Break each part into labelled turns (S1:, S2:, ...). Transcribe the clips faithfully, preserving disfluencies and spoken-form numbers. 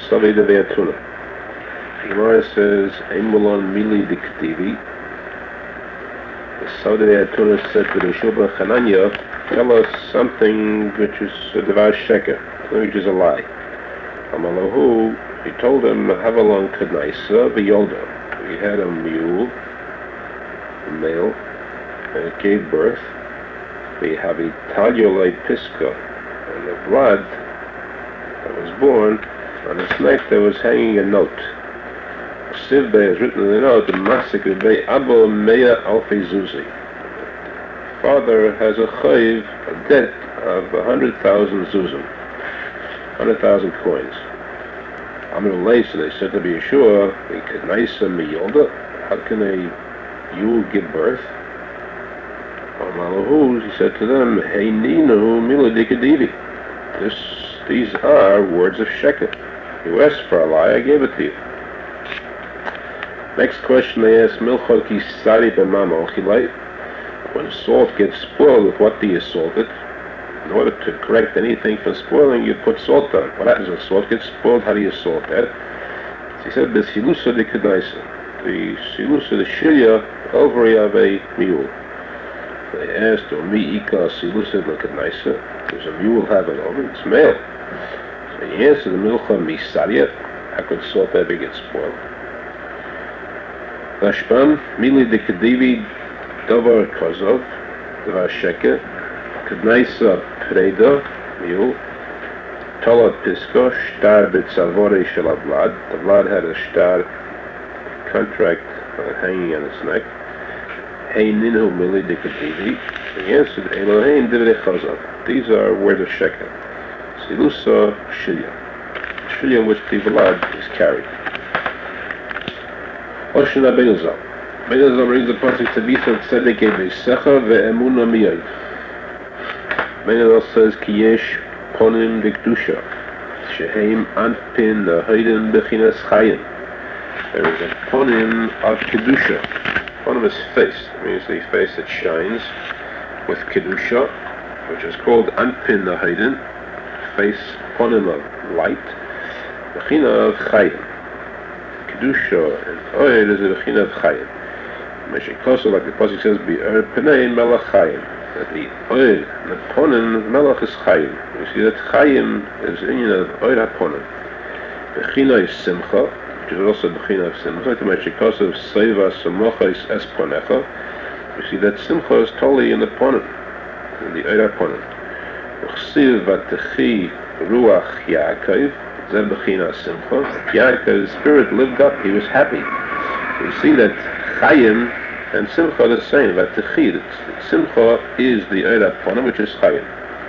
S1: Savi de Veatuna. Gemara says, Eimulon Mili Diktivi. The Savi de Veatuna said to the Shubha Chananya, tell us something which is a Devar Sheker, which is a lie. Amalahu, he told him, Havalon Kanaisa, Vyolda. We had a mule, a male, and it gave birth. We have Italiolai Pisca, and the blood that was born, on its neck there was hanging a note. Sivbe has written in the note, Masik Bey Abo Meya Alfi Zuzi. Father has a chayiv, a debt of a hundred thousand zuzim, hundred thousand coins. Amru Leis, and they said to be Yeshua, we could naisa miyolda. How can a yule give birth? Amalahu, he said to them, Hey Ninu Miladikadivi. This, these are words of sheker. You asked for a lie, I gave it to you. Next question they asked, Milchot ki sari b'mama ochilai. When salt gets spoiled, with what do you salt it? In order to correct anything from spoiling, you put salt on. What happens when salt gets spoiled? How do you salt that? So he said, the silusa de kedaisa. The silusa, the shilya, ovary of a mule. They asked, Mi ika silusa de kedaisa. Does a mule have an ovary? It's male. So he answered, the milcha misaria. How could salt ever get spoiled? Rashbam, mili de kedivi, davar kozov, davar sheker. Kednaisa preda, mule, tola pisko, shtar bitzavore shel vlad. The vlad had a shtar contract uh, hanging on its neck. Hey ninu mili dikadivi. He answered, Elohein divrei chazov. These are words of sheker. Silusa shilya. Shilya in which the vlad is carried. Oshna Benazal. Benazal reads the pasuk Tabitha Tzedeke V'Secha Ve'emuna Miyad. Benazal says Kiyesh Ponim Dikdusha Sheheim Anpin Hayden Bechinas Chayin. There is a Ponim of Kedusha. Ponim is face. It means the face that shines with Kedusha, which is called Anpin Hayden, face Ponim of light, Bechina of Chayin. Kedusha and oil is a bechina of chayim. Meshikosa, like the pasuk says, Be'er Penei Melech Chayim. That the oil, the ponim, Melech is chayim. You see that chayim is in of oil haponim. Bechina is simcha, which is also bechina of simcha. Like the Meshikosa of Seiva Samocha is Esponecha. You see that simcha is totally in the ponim, in the oil haponim. Uchsiv Vatechi Ruach Yaakov. Yaakov's spirit lived up, he was happy. We see that Chayim and Simcha are the same, but Techid, Simcha is the Eira Ponim, which is Chayim.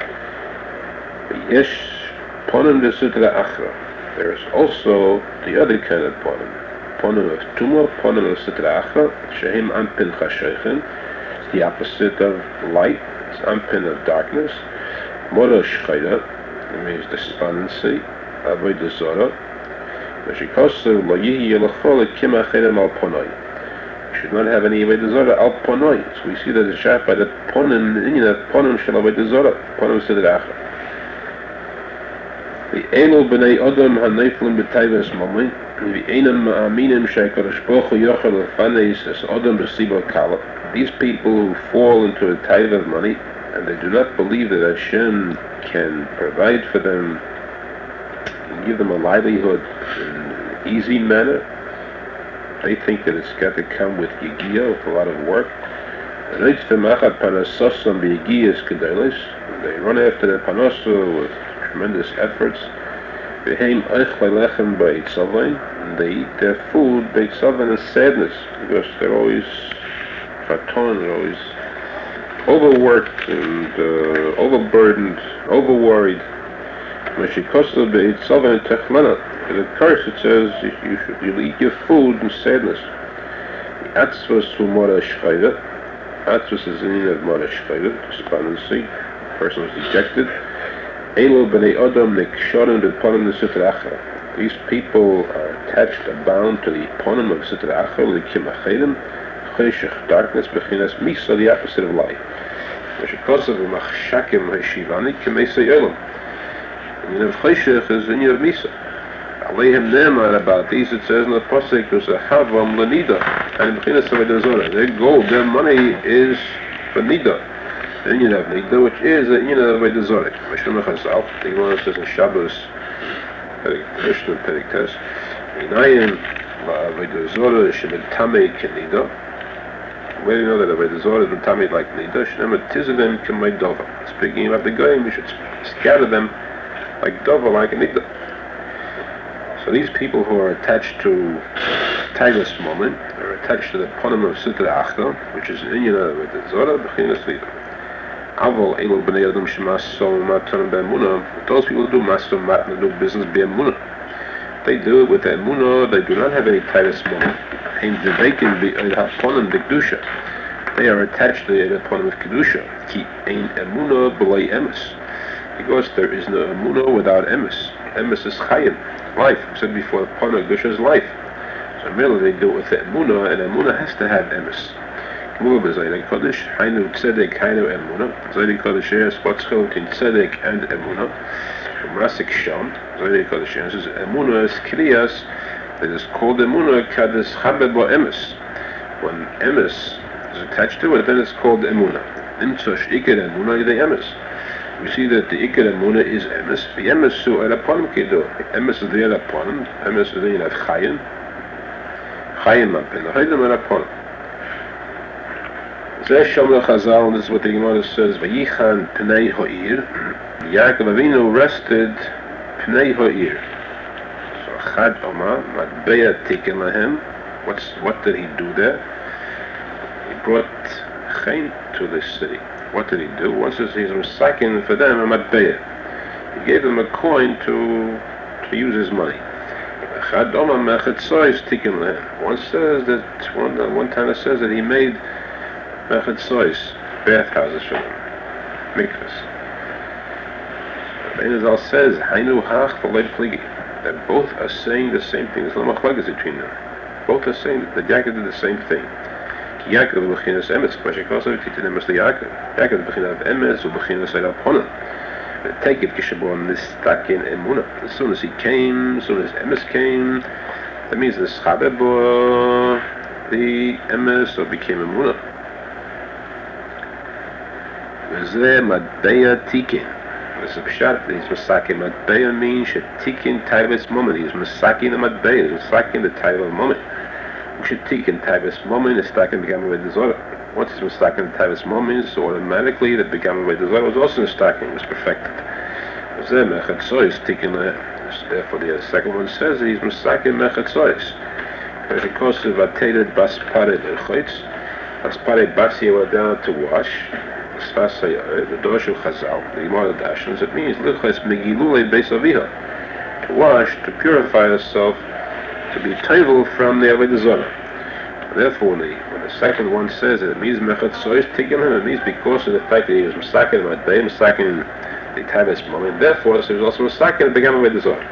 S1: Yesh Ponim de Sutra Achra. There is also the other kind of Ponim. Ponim of Tumah, Ponim of Sutra Achra, Shehim Ampin Chashaychen. It's the opposite of light, it's Ampin of darkness. Mora Shchayda, it means despondency. Avodah Zorah. Meshikosu lo yihi yelachol kima cherem al ponoi. You should not have any Avodah Zorah al ponoi. So we see that the shaf by the ponim, in the ponim shel Avodah Zorah, ponim sidra achra. The elu b'nei odom haneflim b'tayvas momin. The enam ma'aminim she'akadosh baruch hu yochel lefaneis es odom b'sibo kala. These people who fall into a tithe of money and they do not believe that Hashem can provide for them, give them a livelihood in an easy manner. They think that it's got to come with Yigiyah, with a lot of work. They run after the Panosa with tremendous efforts. And they eat their food, they suffer in sadness, because they're always faton, they're always overworked and uh, overburdened, overworried. In the curse it says you should you'll eat your food in sadness. The atzvas hu mora shchayda. Atzvas is in need of mora shchayda, despondency. The person was dejected. Elo b'nei odom nekshorim b'ponim d'sutra achra. These people are attached, are bound to the ponim of sutra achra, l'kim achedim, cheshach, darkness, b'chinas misa, the opposite of light. Meshikosav u'machshakim ha'shivani k'meisa yolam. And you know, cheshach is in of misa. Aleihem Ne'emar, about these it says in the Pasuk, there's a Havam L'Nida, and B'chinas Avodah Zorah. Their gold, their money is for Nida. The Inyan of Nida, which is the Inyan of Avodah Zorah. Mishum Chazal, the Gemara says in Shabbos, Mishnah Perek Tes, Inayim Avodah Zorah Shemid Tamei Kenida. Where do you know that Avodah Zorah is Tamei like Nida? Shneimar Tizadem K'may Dova. Speaking of the Goyim, we should scatter them like Dova, like a Nida. So these people who are attached to Taivas Moment are attached to the Ponim of Sitra Achra, which is an Inyan of Avodah Zorah, B'chinas Nida. Avol Elo B'nei Adam Shemas Sol Matan B'Emunah. Those people do Master Matan, do business B'Emunah. They do it with Emunah. They do not have any Taivas Moment. They are attached to the Ponim of Kedusha. Ki Ein Emunah B'lei Emes. Because there is no Emunah without Emes. Emes is Chayim, life. I said before, the Ponim of Kedusha is life. So merely they do it with the Emunah, and Emunah has to have Emes. K'mur b'Zaydei Kodesh, Hainu Tzedek, Hainu Emunah. Zaydei Kodesh is what's called in Tzedek and Emunah. From Rasik Sham, Zaydei Kodesh says Emunah is Kriyas. It is called Emunah Kadis Chabed Bo Emes. When Emes is attached to it, then it's called Emunah. Nimtzosh Iker Emunah Yidei Emes. We see that the Iker Emunah is Emes. The Emes Su Eraponim Kido. Emes is the Eraponim. Emes is the Yinat Chayim. Chayim Apen. The Chayim Eraponim. Zeh Shomra Chazal, and this is what the Gemara says, Vayichan Pnei Ha'ir. Yaakov Avinu rested Pnei Ha'ir. Chad Omar, Matbeya Tiken Lahem. What's what did he do there? He brought Chain to this city. What did he do? Once he's misakin for them a Matbeya. He gave them a coin to to use his money. Chad Omar Mechetzois Tiken Lahem. One says that one one time it says that he made Mechetzois bathhouses for them, mikvahs. Benazal says Hainu Hach V'Leid Pligi. That both are saying the same thing. There's no machlokes between them. Both are saying that Yaakov did the same thing. Yaakov b'chinas emes, Mashikosav titin emes Yaakov. Yaakov b'chinas emes u'b'chinas Eilapona. Take it kishabo nistakin emuna. As soon as he came, as soon as emes came, that means the schabebo, the emes, or became emuna. V'zeh madbeya tikin. This is pshat. He's masakin matbeya means shetikin taivas moment. He's masakin the matbeya. He's masakin the taivas moment. We should tikin taivas moment. Is takin began with the zorah. Once he's masakin the taivas moment, so automatically the began with the zorah was also masakin, was perfected. Mechatzois tikin. Therefore, the second one says that he's masakin mechatzois. Because of atated bas pare l'chotz, bas pare basi were down to wash. The Dosh of Chazal, the Gemara Dashans, it means Lichas Megilule Beis Aviha, to wash, to purify yourself, to be table from the Avodah Zorah. Therefore, when the, when the second one says that it means Mechatzois Tikkun, it means because of the fact that he was Masakin Matbei, Masakin the Tavis moment, therefore so he was also Masakin the began Avodah Zorah.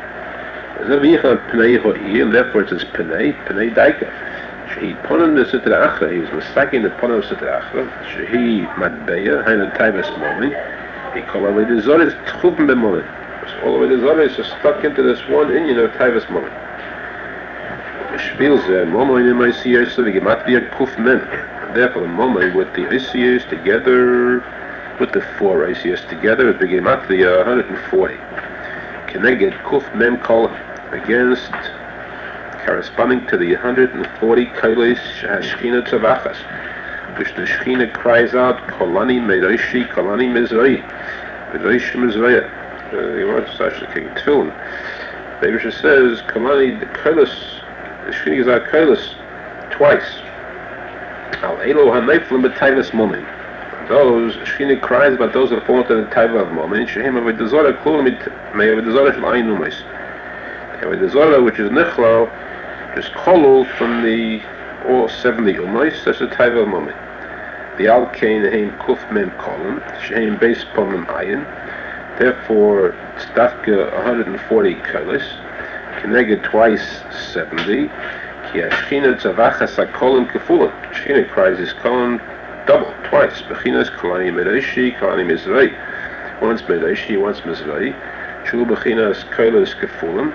S1: And therefore it says Pnei, Pnei Daika. He ponim the Sitra Achra, he was masakin the ponim of Sitra Achra, Shehi Matbeya, Hainu Taivas Moment, he called Avodah Zorah, is Tchupim B'Moment. So all Avodah Zorah is just stuck into this one Inyan of Taivas Moment. Shpil Zeh, Momo in my Siyos, so the Gematria Kuf Men. Therefore the Momo with the Isiyos together, with the four Isiyos together, it became Gematria one hundred forty. Keneged Kuf Men Kol, against corresponding to the one hundred forty Kailis Shechina Tzavachas, which the Shechina cries out, Kolani Meirishi, Kolani Mizrahi, Meirishi Mizraya. You want to start the King Tefillin. The Rebbe says, Kolani, the Kailis, the Shechina is out Kailis twice. Al Elo HaNeiflim B'Taivas Momin. Those, Shechina cries about those that fall into the Taiva of Momin, Shehem Avodah Zorah, Klulim, May Avodah Zorah Shel Ayin Umeis. Avodah Zorah, which is Nechlau, is kolul from the all seventy umais. That's a type of moment. The alkane heim kuf mem kolum sheim base pomem ayin. Therefore, stafka one hundred forty kailis. Keneged twice seventy. Ki ashchina tzavachas hakolim kefulim. Shchina cries his kolum double twice. Bechinas kolani mereishi, kolani mizrei. Once mereishi, once mizrei. Shul bechinas kailis kefulim.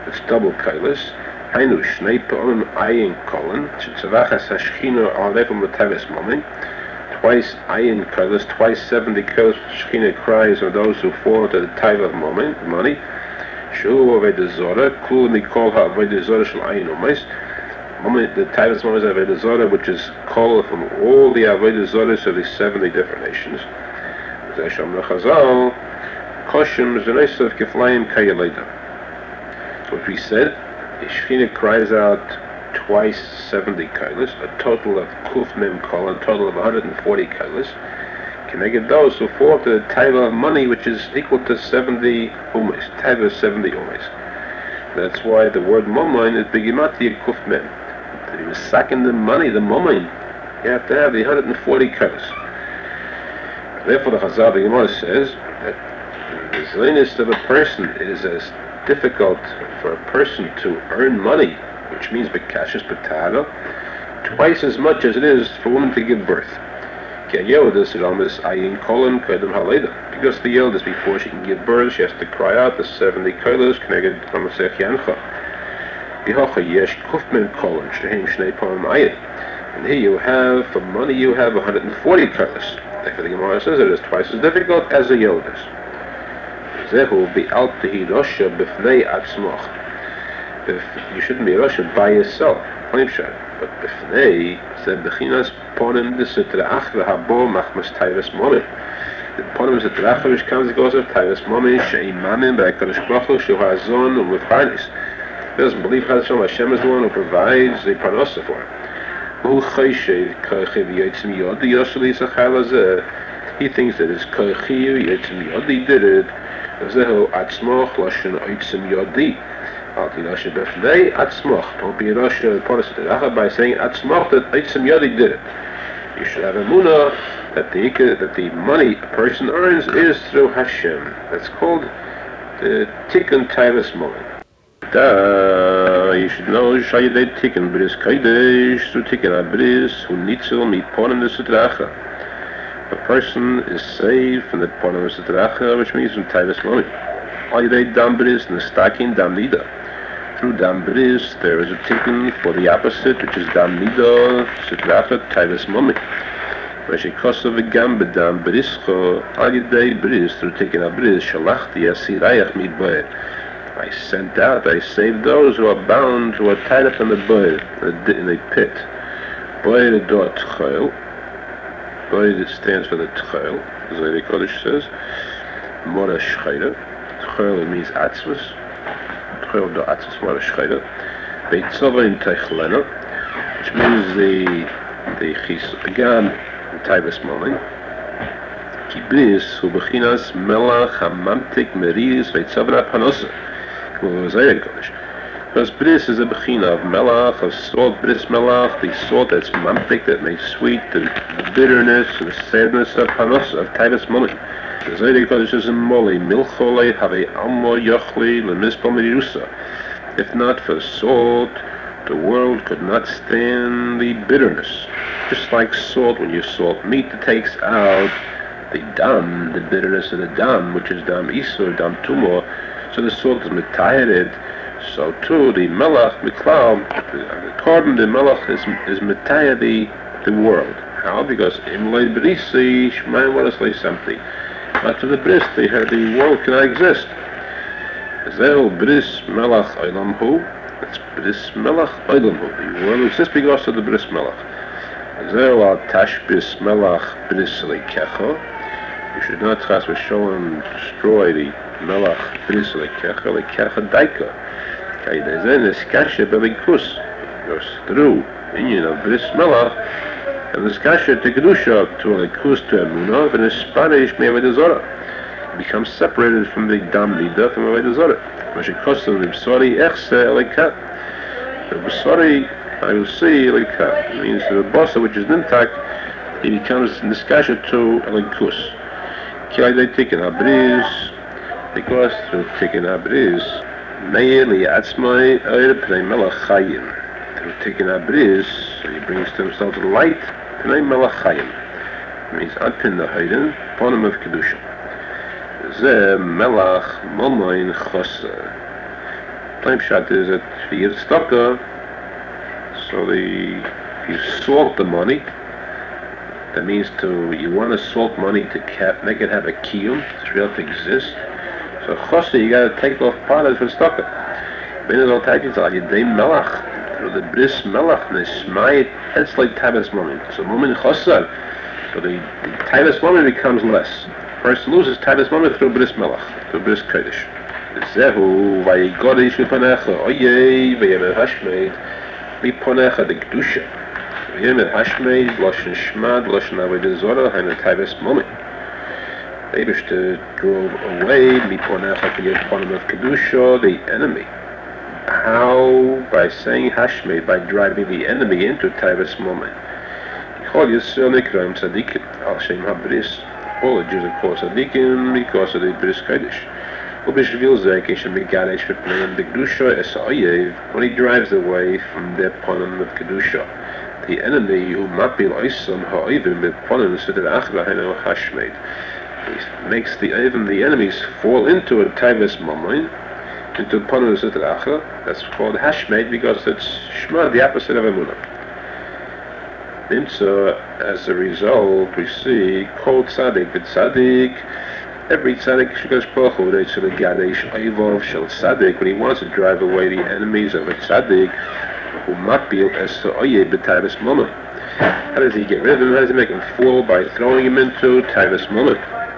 S1: it's double kailis. Hainu shnei po'im ayin kolin, shetzavachas hashchina al level metavis mami. Twice ayin kailis, twice seventy kailis shechina cries of those who fall into the type of money. money. Shu avodah zora, kul mikol ha'avodah zora shel ayin umais. The type of money is avodah zora, which is called from all the avodah zoras of the seventy different nations. Zesham lechazal, koshim zenesav kiflayim kayeleda. What we said, the Shechina cries out twice seventy kailas, a total of kuf mem kol, a total of one hundred forty kailas. Connected those who fall to the type of money which is equal to seventy umes, type of seventy umes. That's why the word momain is begimati kuf mem. He was sucking the money, the momain. You have to have the one hundred forty kailas. Therefore, the Chazal, the Gemara says that the zaynis of a person is as difficult for a person to earn money, which means bekashis betara, twice as much as it is for a woman to give birth. Because the eldest, before she can give birth, she has to cry out the seventy kolos connected from a secyancha. And here you have, for money, you have one hundred forty kolos. Therefore, the Gemara says it is twice as difficult as the eldest. Zehu be al tehi rosha b'fnei atzmoch. You shouldn't be rosha by yourself, but b'fnei said b'chinas ponim d'sitrach v'habo machmas tayvas momin. The ponim d'sitrach which comes and goes of tayvas momin she'imamim b'akadosh baruch hu shu ha'azon u'mefranis. He doesn't believe Hashem. Hashem is the one who provides the parnasa for him. Hu chayshev kochiv yotzim yodi yosheli sachal hazeh. He thinks that it's kochiv yotzim yodi did it. Zehu atzmoch lashon yotzim yodi. Al tinashe b'fnei atzmoch. Don't be a rosh ponis by saying atzmoch that yotzim yodi did it. You should have a emunah that the that the money a person earns is through Hashem. That's called the tikkun tayvas moment. Da, you should know Shayadei Tikkun Bris Kaidesh through Tikkun Abris who nitzel mi ponim d'sitracha. A person is saved from the ponim d'sitracha, which means from Taivas Moni. Ayadei Dam Bris Nestakin Dam Nida. Through Dam Bris there is a Tikkun for the opposite, which is Dam Nida, Sitracha, Taivas Moni. Veshikosav V'gam B'dam Brischo Ayadei Bris through Tikkun Abris Shalachti Asirayach Midbaer. I sent out, I saved those who are bound, who are tied up in the boil, in the pit. Boil do tchel. Boil stands for the tchel, as the Kodesh says. Mora shchayda. Tchel means atzvus. Tchel do atzvus, mora shchayda. Beitzova in techlena, which means the the chis agam in taivas moment. Kibris hu bechinas melach hamamtik meris veitzovna panosa. Because bris is a bechina of melach, of salt, bris melach, the salt that's mampik, that makes sweet, the, the bitterness and the sadness of panos, of taivas moli. The Zaydik Kodesh is a moli, milchole, have almo yochli, lemispal mirusa. If not for salt, the world could not stand the bitterness. Just like salt, when you salt meat, it takes out the dam, the bitterness of the dam, which is dam isur, dam tumor. So the salt is metayered, so too the melach, miklav, according to the melach is, is metayer the, the world. How? Because imlay brisi, shmaim what is lay something. After the bris, they heard the world cannot exist. Zehu bris melach olam hu, it's bris melach olam hu. The world exists because of the bris melach. Zehu al tash bris melach bris leikecha. You should not chas v'sholem destroy the melach bris leikecha, leikecha daika. Kaidezen is kasha belikus. Goes through union of bris melach, and this kasha to kedusha, to lekus to emunah, and is spanish me avodah zorah. Becomes separated from the dam nida from avodah zorah. Mashikosu l'bsori echse elikat. The bsori I will see elikat means the bossa which is nimtak, he becomes niskasha to elikus. They take in abris, because through taking abris, meir liatzmai oir pnei melach chayim. Through taking abris, he brings to himself the light pnei melach chayim. It means anpin the hayden, ponim of kedusha. Ze melach momoin chosa. Time shot is that if you get stuck up, so the you salt the money. That means to you want to salt money to cap, make it have a kiyum, to be able to exist. So chosi, you got to take off part of it for stuck up. Ben is al taikis al yedei melach through the bris melach nesmayit. That's like tavis moment. So moment chosar. So the, the tavis moment becomes less. First loses tavis moment through bris melach, through bris kodesh. Zehu vayigodish mipanecha oyei vayemel hashmeid mipanecha the kedusha vayemel hashmeid loshen shmad loshen avodah zorah hainu tavis moment. The Eibishter drove away mipanecha kiyot ponim of kedusha, the enemy. How? By saying hashmeid, by driving the enemy into tavis moment. Chol Yisrael nikraim tzadikim al shem habris. All the Jews are called tzadikim because of the bris kodesh. When he drives away from their ponim of kedusha, the enemy who might be loisam ha'ivim with ponim seder achra hainu hashmeid, he makes the even the enemies fall into a tavis mamoin, into ponim seder achra. That's called hashmeid because it's shma, the opposite of emunah. And so, as a result, we see kol tzadik v'tzadik. Every tzaddik shekadosh baruch hu relates to the gadesh oivov shel tzaddik when he wants to drive away the enemies of a tzaddik who matbil es oyeh b'tavis moment. How does he get rid of him? How does he make him fall? By throwing him into tavis moment.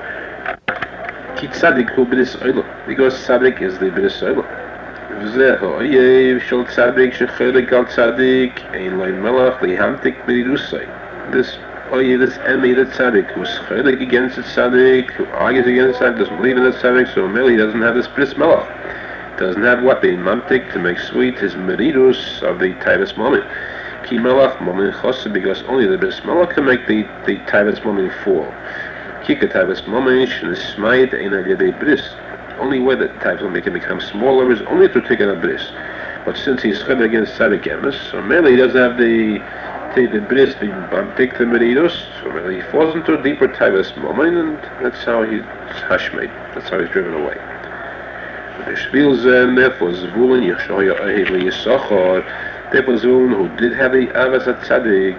S1: Ki tzaddik hu b'dis oilam, because tzaddik is the b'dis oilam. V'zeh oyeh shel tzaddik shechelik al tzaddik ein loy melach lihamtik b'didusay. This Oh yeah, this enemy, the tzaddik, who's chelik against the tzaddik, who argues against the tzaddik, doesn't believe in the tzaddik, so merely he doesn't have this bris melach. Doesn't have what? The mamtik to make sweet his meridus of the tavis moment. Ki melach moment chosid, because only the bris melach can make the, the tavis moment fall. Ki ka tavis moment sh'nesmayit ein al yedei bris. Only way that tavis moment can become smaller is only through taking a bris. But since he's chelik against tzaddik emes, so merely he doesn't have the the bris, the take the meridus, so really he falls into a deeper tavis moment, and that's how he's hashmeid. That's how he's driven away. Therefore, Zvulun Yeshaya Ahev Yisachar, therefore Zvulun, who did have the avas at tzaddik,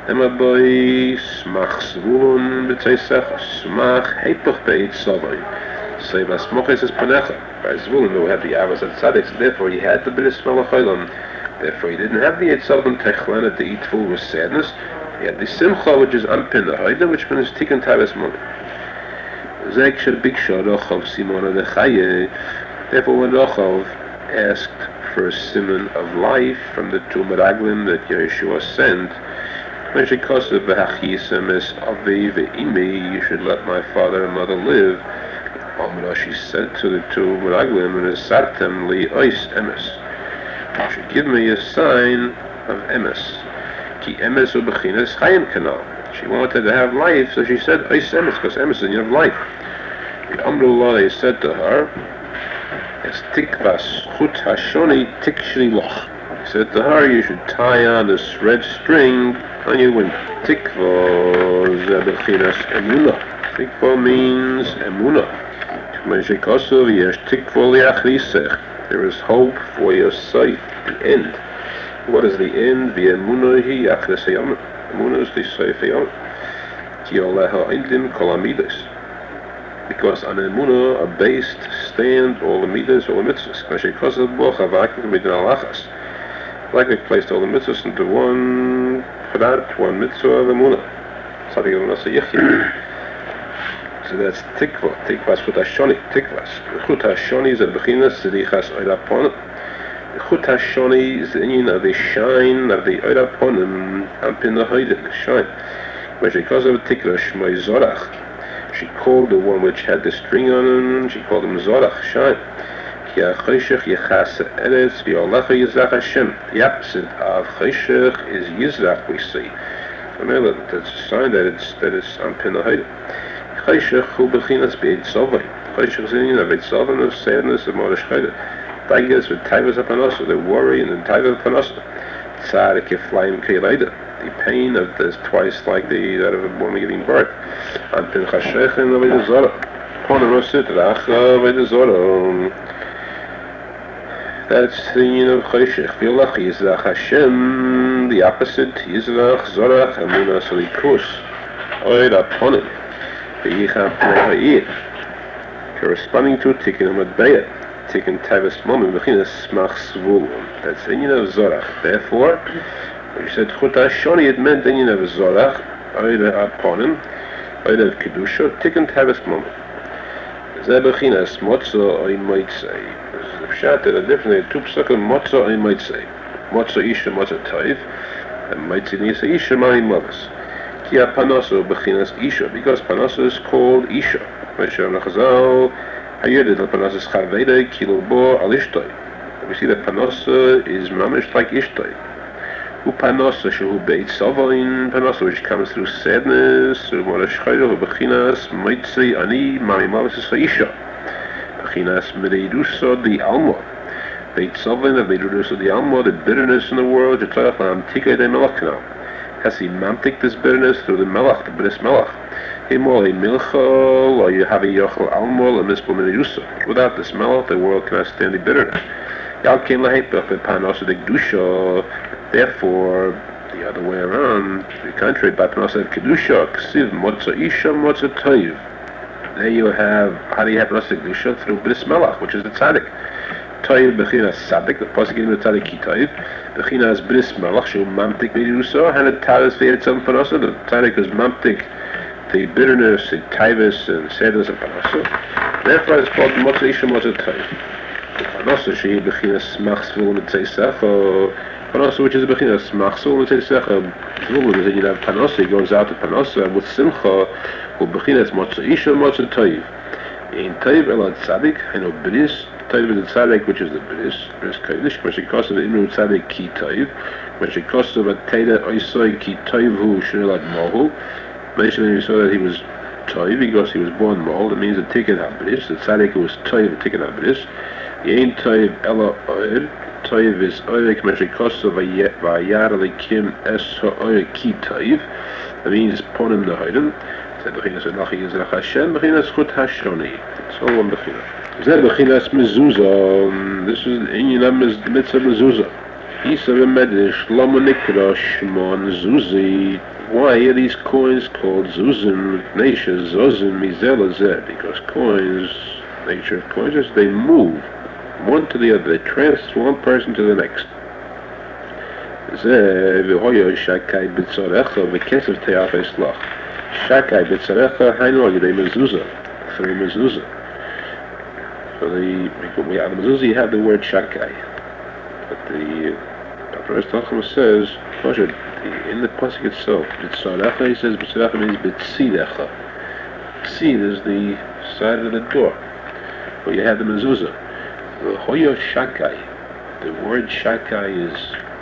S1: Emaboy smach Zvulun b'tzeisach smach heipach beit savay. Say vasmoches is panecha. By Zvulun, who had the avas at tzaddik, so therefore he had the bris malachaylam. Therefore, he didn't have the Yitzhak Techlana to eat full with sadness. He had the Simcha, which is Ampin the Haida, which means Tikkun Tavis Moni. Zeksher Biksha Rochav Simona de Chaye. Therefore, when Rochav asked for a simon of life from the two Meraglim that Yeshua sent, when she caused the V'hachisem es Avi Ve'imi, you should let my father and mother live. Amra, she said to the two Meraglim, and Sartem li Ois Emes. You should give me a sign of emes. Ki emes u bechinas chayim kanal. She wanted to have life, so she said, Ois emes, because emes is you have life. The Amrullah, they said to her, Es tikvas chut hashoni tikshri loch. He said to her, you should tie on this red string on your window. Tikva ze bechinas emunah. Tikva means emunah. K'meshikosov yesh tikva liachrisech. There is hope for your sight, the end. What is the end? The emunah hi achres hayom. Emunah is the seif hayom. Ki oleha indim kol amidas. Because on emunah are based, stand all the midas, all the mitzvahs. K'meshikosav bo chavakim midin alachas. Like they placed all the mitzvahs into one prat, one mitzvah of emunah. Something of nasa yichya. So that's tikva. Tikva is chut hashoni. Tikvas. Chut hashoni is a bechinas zedichas oiraponim. The chut hashoni is the union of the shine of the oiraponim ampin the hoiden, the shine. When she calls him tikva shmoi zorach, she called the one which had the string on him, she called him zorach, shine. Ki ha-choshech yechas eretz v'yolecha yizrach Hashem. The opposite of choshech is yizrach, we see. Remember, that's a sign that it's that it's ampin the hoiden. Choshech hu bechinas beit sovay. Choshech is in a beit sovay of sadness of morishchayda. Tigers with tivas upanosa, the worry and the tivas upanosa. Tzar keflaim keilayda. The pain of this twice like the that of a woman giving birth. Anpin chashech and avodah zorah. Pon rosit racha avodah zorah. That's the union of Choshech. V'yolach Yizrach Hashem, the opposite, Yizrach, Zorach, Emunah, Salikus. Oid Aponim, V'yicham Pnei Ha'ir. Corresponding to Tikkun Amadbeya, Tikkun Tavis Momim, V'chinas Smach Svulun. That's the union of Zorach. Therefore, when you said Chut HaShoni, it meant the union of Zorach, Oid Aponim, Oid of Kedusha, Tikkun Tavis Momim. Zeh B'chinas Motzo Oy Moitzei. The pshat that are different. Two psukim Motzo Oy Moitzei. Motzo Isha Motzo Toiv, and Moitzei Nisa Isha Mani Mavas. Ki Panoso B'chinas Isha, because Panoso is called Isha. Moshe Chazal Hayedid Al Panoso Chaveda Kilo Bo Al Ishtoi. We see that Panoso is mamish like Ishtoi. Upanosa shehu beit sovereign panosa, which comes through sadness, through morashchayro, bechinas moitzei ani mami mavis isha, bechinas medeiduso the alma, beit sovereign of medeiduso the alma, the bitterness in the world. Jetzayach la'amtika de melach has he mamtik this bitterness through the melach, the bris melach. Himol a milcha, or you have a yochel alma, a mispel medeiduso. Without this melach, the world cannot stand the bitterness. Yal ken lahepach panosa de kedusha. Therefore, the other way around, the contrary, by Panosa Kedusha, Ksiv, Motza Isha, Motza Toiv. There you have, how do you have Panosa Kedusha? Through Bris Melach, which is the Tzaddik. Toiv, Bechinas Tzaddik, the Pasuk in the Tzaddik Ki Toiv. Bechinas Bris Melach, Shu Mamtik Mediruso, and the Tavis Ve'etzam Panosa, the Tzaddik is Mamtik, the bitterness, the Tavis, and sadness of Panosa. Therefore, it's called Motza Isha, Motza Toiv. Panosa, She, Bechinas Machsvul, and Tzeisecho, Panosa, which is a bechinas machsul, and says Zvulun, and you have Panosa, he goes out to Panosa with Simcha, who bechinas Motza Isha, Motza Toiv. In Toiv elad Tzadik, I know Bris, Toiv is the Tzadik, which is the Bris, Bris Kodesh, Meshikosa the Imru Tzadik Ki Toiv, Meshikosa Vateda Oisoi Ki Toiv Hu Shnelat Mohu. Mentioning you saw that he was Toiv, because he was born Mohl, it means the Tikkun HaBris, the Tzadik who was Toiv, the Tikkun HaBris. Yein Toiv Ela Oir, Toiv is Oirek Meshikosa Vayar Likim Es Ha'oir Ki Toiv. That means Ponim Nehoidim. Zeh Bechinas Elachi Yizrach Hashem, Bechinas Chut HaShoni. It's all one Bechinas. Zeh Bechinas Mezuzah. This is the Inyan of Mitzvah Mezuzah. Isa V'medish Shlomo Nikra Shmon Zuzi. Why are these coins called Zuzim? Nesha Zozim Mizela Zeh. Because coins, nature of coins is they move one to the other, they transfer one person to the next. Zeh v'hoyo shakai b'tzorecha v'kesef te'af eslach. Shakai b'tzorecha hainu al yedei mezuzah, through mezuzah. So the we have the mezuzah, you have the word shakai, but the Doctor Estachim says, in the pasuk itself, b'tzorecha, he says b'tzorecha means b'tzidecha. Tzid is the side of the door where you have the mezuzah. The Hoyo Shakai, the word Shakai is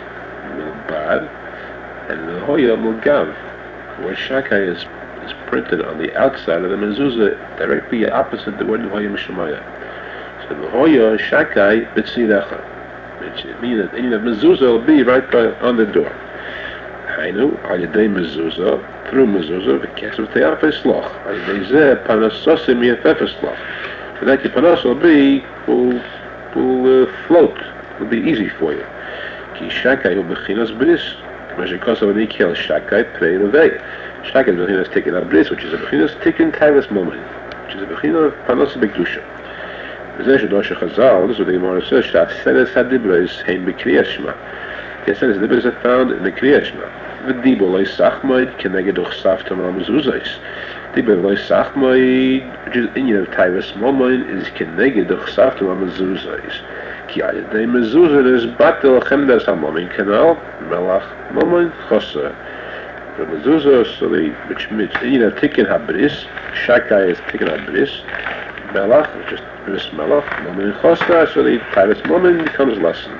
S1: Milbad, and the Hoyo Mulgav. The word Shakai is, is printed on the outside of the mezuzah, directly opposite the word Hoyo Mishemaya. So the Hoyo Shakai B'tzidecha, which means that the mezuzah will be right by, on the door. Hainu, al yedei mezuzah, through mezuzah, v'kesef te'af esloch, al yedei zeh panasosim yefef esloch. So that your panas will be, will will uh, float, will be easy for you. Ki shakai hu bechinas bris, meshikosa v'nikel shakai prei revei. Shakai is bechinas tikkun bris, which is a bechinas tikkun tavis moment, which is a bechinas panos b'kedusha. V'zeh shedosh Chazal, this is what the Gemara says, sh'aseres hadibros hein b'kriyas shema. The aseres hadibros are found in the kriyas shema. V'dibo loy sachmoid keneged uchsaftam al mezuzais. Dibo loy sachmoid, which is inyan of tavis momoin, is keneged uchsaftam al mezuzais. Ki ayadei mezuzah is batel chemdas ha-momin kanal melach momoin chosa. The mezuzah, so the, which means inyan of tikkun ha-bris, shakai is tikkun ha-bris, melach, which is bris melach, momoin chosa, so the tavis momoin becomes lessened.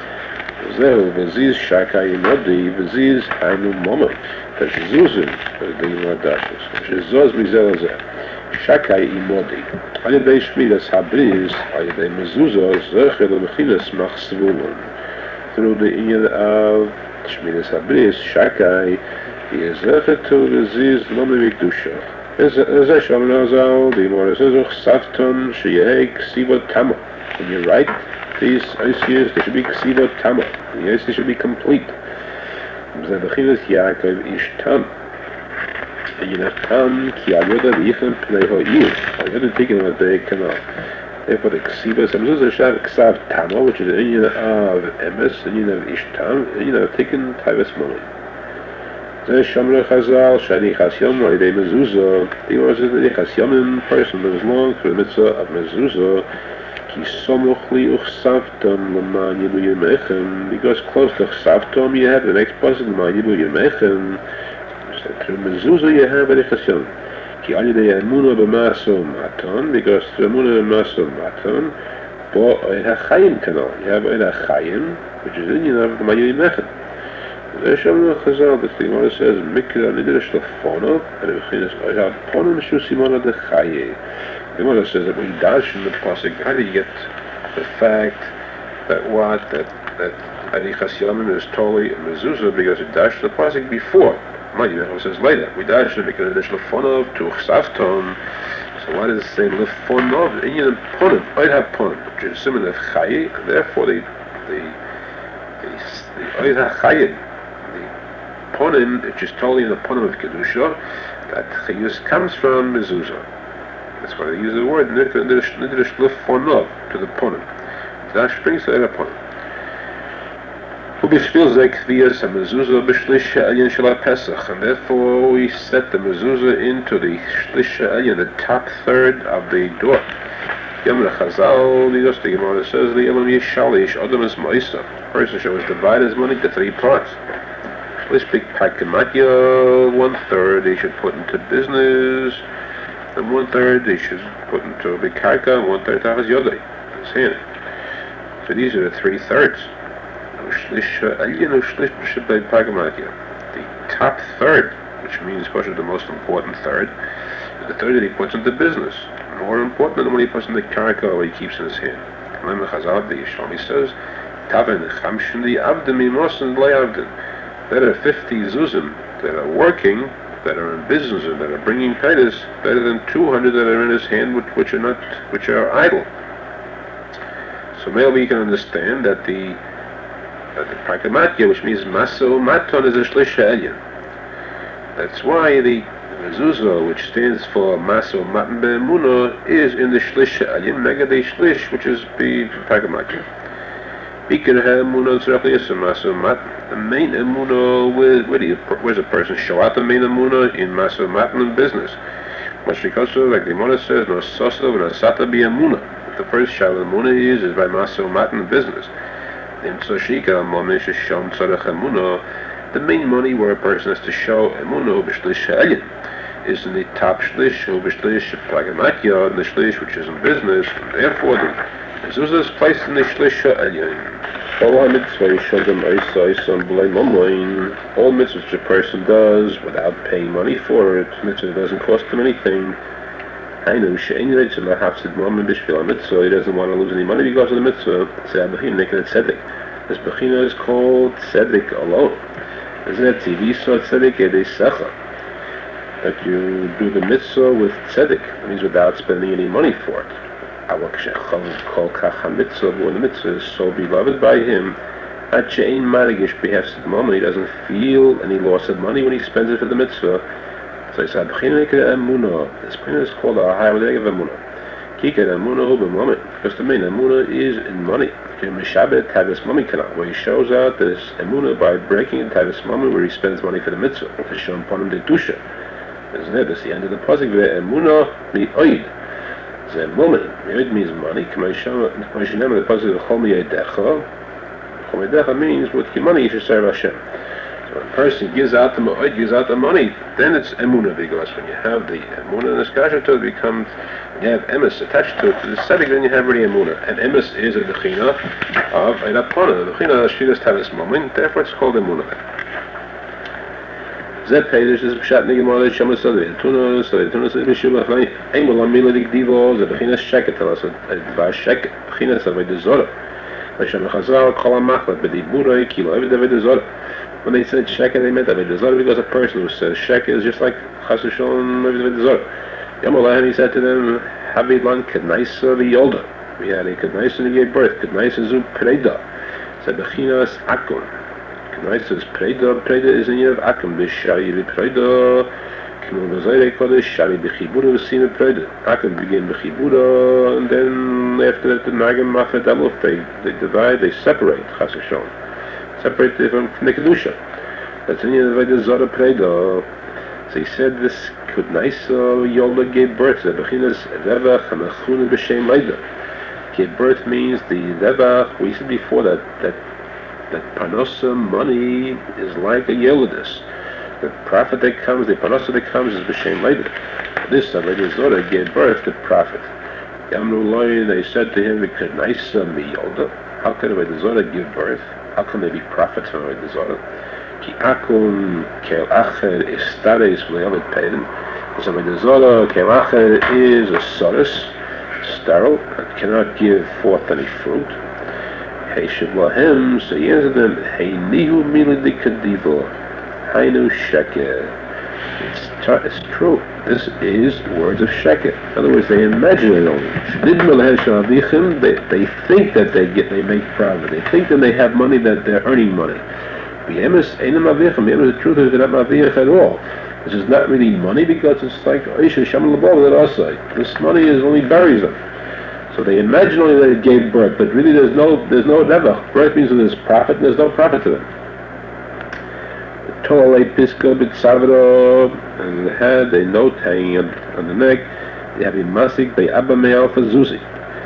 S1: Zehu v'ziz shakai imodi v'ziz hainu momoin. That's zuzim, the Gemara dashes, which is zoz mizel zeh. Shakai imodi. Al yedei shmidas ha-bris, al yedei mezuzah, zechel l'mechinas machsvulun. Through the inyan of shmidas ha-bris, shakai, he is zechel to v'ziz lomi v'kedusha. Ezeh shalom nazal, the Gemara says, uchsafton sheyeh ksivot tamo. When you write Bechis Oisius, there should be Ksiva Tama. The Oisius should be complete. Zabechinas Yaakov Ish Tam. Yinachtam Ki Ayoda Vichem Pnei Ho'ir. Ayoda taken on the canal. Therefore, the Ksiva Samzuz Shav Ksav Tama, which is the union of Emes, the union of Ish Tam, the union of taken Tavis Moni. Zeh Shamra Chazal, Shani Chasyom, Raidei Mezuzah. The Gemara says that the Chasyomim person lives long through the mitzvah of Mezuzah. Because close to Chsavtom you have the next person, L'man Yibu Yemechem. Through Mezuzah you have a Chasyom. Ki alidei Emunah b'maso maton, because through Emunah b'maso maton, bo oid ha'chayim kanal. You have oid ha'chayim, which is in you have the L'man Yibu Yemechem. There's Shamra Chazal, the Gemara says, Mikra Nidish Lafonov, and it begins, oid ha'ponim shu simona de chaye. The Gemara says that we dash in the pasuk. How do you get the fact that what that that Adi Chasyamim is totally a mezuzah because it dashed the pasuk before? Mind you, it says later. We dash it because it's lefonov to chsavton. So why does it say lefonov? And you know, ponim. I'd have ponim, which is similar to chaye, and therefore the the the the I'd have chaye, the ponim, which is totally in the ponim of kedusha, that chayus comes from mezuzah. That's why they use the word nidrish lefonov to the ponim. That brings to the ponim. And therefore we set the mezuzah into the shlish elyon, the top third of the door. Yom Chazal, the Gemara says, the Elam Yishalish Adam is Ma'isa. A person should divide his money into three parts. Shlish big pakamatya, one third he should put into business. And one third they should put into a big karka, and one third tachas yodai, his hand. So these are the three thirds. The top third, which means the most important third, is the third that he puts into business. More important than when he puts in the karka or he keeps in his hand. Remember Chazal, the Yishlami says, Taven chamshin the avdim imosin le'avdim. There are fifty zuzim that are working, that are in business and that are bringing titus, better than two hundred that are in his hand, which, which are not, which are idle. So maybe we can understand that the that the prakamatya, which means maso maton, is a shlish elyon. That's why the mezuzah, which stands for maso matan be'emunah, is in the shlish elyon, mega de shlish, which is the prakamatya. Bikir ha'emunah tzarech liyaseh maso matan. The main emunah, where, where, do you, where's a person show out the main emunah? In maso matan in business. Much because, like the Gemara says, no sosa v'nasata bi emunah. The first show of emunah is is by maso matan in business. In Soshika, Momish Shom Tzarech Emunah, the main money where a person has to show Emunah B'shlish Ha'elyon is in the top shlish, B'shlish Pragamatya, and the shlish which is in business, and therefore the mezuzah is placed in the shlish Ha'elyon. All mitzvahs which a person does without paying money for it, mitzvah doesn't cost him anything. I know he doesn't want to lose any money because of the mitzvah. This bechina is called tzedek alone. Isn't it tivisa tzedek edei secha? That you do the mitzvah with tzedek. That means without spending any money for it. When the mitzvah is so beloved by him, he doesn't feel any loss of money when he spends it for the mitzvah. So he said, this bechina is called a higher leg of emunah. Because the main emunah is in money. Where he shows out this emunah by breaking in tavis mami, where he spends money for the mitzvah. To show him ponim de tusha. Isn't it? That's the end of the pasuk. Emunah mi oid. The moment oid means money. The pasuk of chol mi oidecha. Chol mi oidecha means with your money you should serve Hashem. When a person gives out the moed, gives out the money, then it's emunah, because when you have the emunah and the skasha to it becomes, when you have emes attached to it, to the tzedek, then you have already emunah. And emes is a bechina of a rapona. The bechina of shiras tavis moment, therefore it's called emunah. Zeh peidish is pshat nigimah le'shem l'sadeh. Tuna, sadeh, tuna, sadeh, b'shubah, v'ay, ein bolam mila dikdivo, zeh bechina sheket, tell us, dvar sheket, bechina savay de zorah. V'shem l'chazal, kol ha'machlat, b'diburah, kilo, eved eved de zorah. When they said sheket, they meant Avodah Zarah because a person who says sheket is just like Chas v'Shalom Avodah Zarah. Yom Olahem, he said to them, Havid lan k'naisa v'yolda. We had a Kednaisa and he gave birth. Kednaisa zu Preda. It's a Bechinas Akum. Kednaisa is Preda. Preda is in year of Akum. B'shari b'Preda. K'mol b'Zayre Kodesh. Shari b'Chibura v'Sina Preda. Akum begin b'Chibura, and then after that the Nagam Mafet Eluf, they, they divide, they separate, Chas V'Shalom. Separate it from the Kedusha. That's in year of the Zara Preda. So he said this Kednaisa Yola gave birth to the Bechinas Revach and Achuna b'Shem Leida. Give birth means the Revach, we said before that that that Parnosa money is like a Yelidus. The profit that comes, the Parnosa that comes is b'Shem Leida. This Avodah Zorah gave birth to profit. Yamru Loy, they said to him, the Kednaisa Miyolda. How can Avodah Zorah give birth? How can there be profits from Avodah Zorah? Ki Akun Kel Acher Istares V'Le'avet Peidim. Because Avodah Zorah, Kel Acher is a Soros, sterile, and cannot give forth any fruit. Hey Shavlahem, so he answered them, Hey Nihu Miladi Kadivo, Hainu Sheker. It's, it's true. This is words of Sheker. In other words, they imagine it only. They, they think that they get, they make profit. They think that they have money, that they're earning money. The truth is they're not Mavich at all. This is not really money because it's like this money is only buries them. So they imagine only that it gave birth, but really there's no there's no nevach. Birth means that there's profit, and there's no profit to them. The Torah Piska B'Tzavro, and the head, they note hanging on, on the neck. They have a masik by Abba Me'al Fazuzi.